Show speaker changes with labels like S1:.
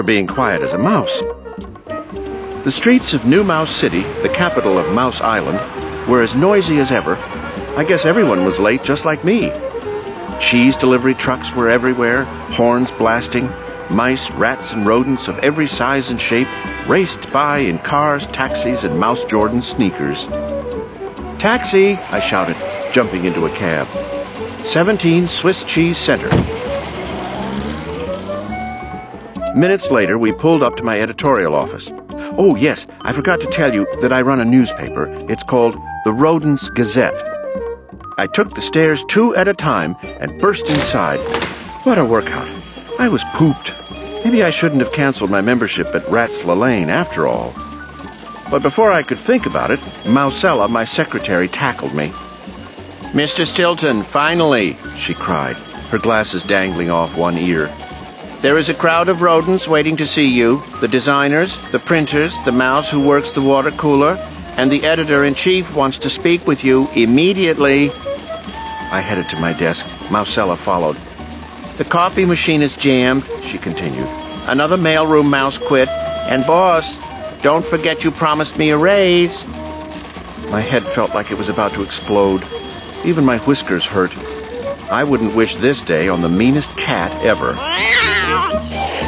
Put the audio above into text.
S1: for being quiet as a mouse. The streets of New Mouse City, the capital of Mouse Island, were as noisy as ever. I guess everyone was late just like me. Cheese delivery trucks were everywhere, horns blasting. Mice, rats, and rodents of every size and shape raced by in cars, taxis, and Mouse Jordan sneakers. "Taxi!" I shouted, jumping into a cab. 17 Swiss Cheese Center. Minutes later, we pulled up to my editorial office. Oh, yes, I forgot to tell you that I run a newspaper. It's called the Rodents Gazette. I took the stairs 2 at a time and burst inside. What a workout. I was pooped. Maybe I shouldn't have canceled my membership at Ratsla Lane after all. But before I could think about it, Mousella, my secretary, tackled me. "Mr. Stilton, finally," she cried, her glasses dangling off one ear. "There is a crowd of rodents waiting to see you, the designers, the printers, the mouse who works the water cooler, and the editor-in-chief wants to speak with you immediately." I headed to my desk. Mousella followed. "The copy machine is jammed," she continued. "Another mailroom mouse quit. And boss, don't forget you promised me a raise." My head felt like it was about to explode. Even my whiskers hurt. I wouldn't wish this day on the meanest cat ever.